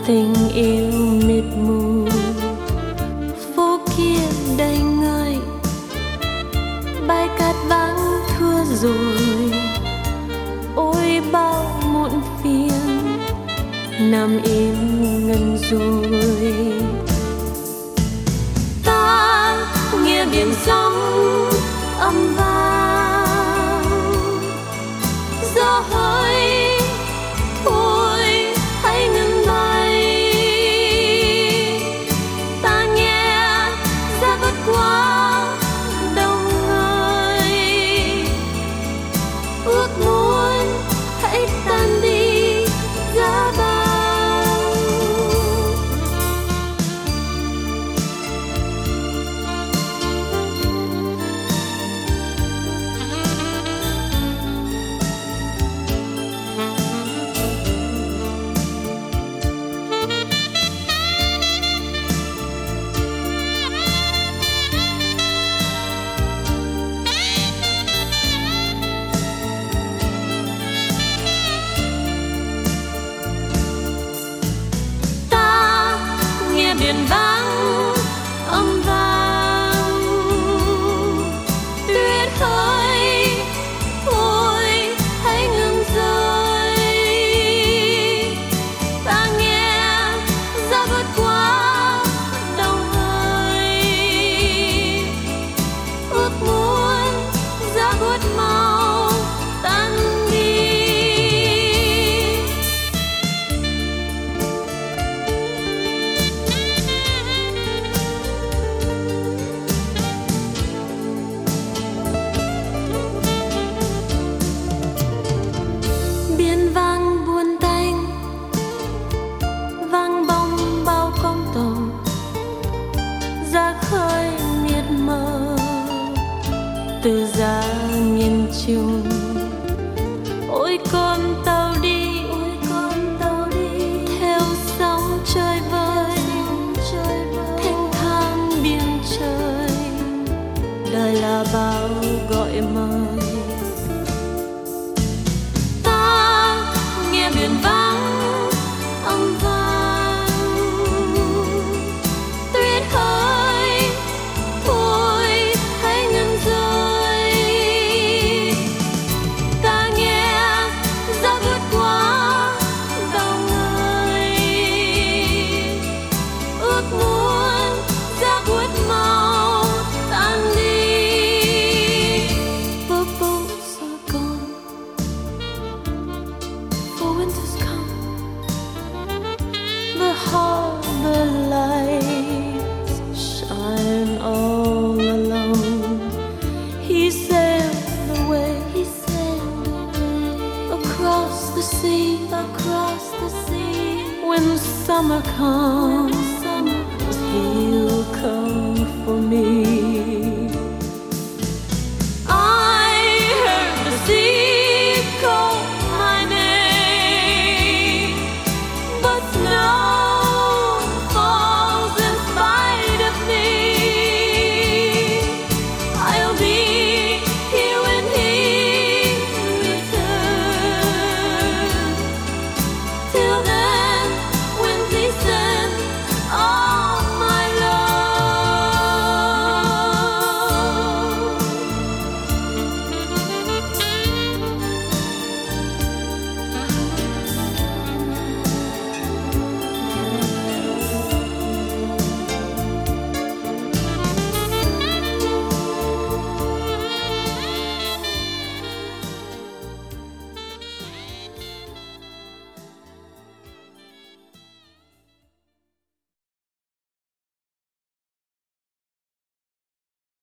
tình yêu mịt mù, phố kia đầy người, bãi cát vắng thưa rồi. Ôi bao muộn phiền nằm im ngần rồi. Ta nghe biển sóng âm vang, gió hơi thôi hãy ngừng bay. Ta nghe giá vượt qua đông người, ước muốn hãy tan đi giá băng. Biển vắng âm vang, tuyết hơi thôi hãy ngừng rơi. Ta nghe giá vượt qua đông hơi, ước muốn giá buốt mau tan đi. Biển vang buồn tanh, vang bóng bao con tàu, ra khơi miệt mờ từ giá miền Trung. Ôi con tàu đi theo sóng chơi vơi, thanh thang biển trời, đời là bao gọi mời. Biển vắng âm vang, tuyết hơi thôi hãy ngừng rơi. Ta nghe giá vượt qua đông người, ước muốn giá buốt mau tan đi. Phố phố Sài Gòn, winter's come, the harbor lights shine all alone. He sailed away across the sea. When summer comes, he'll come for me.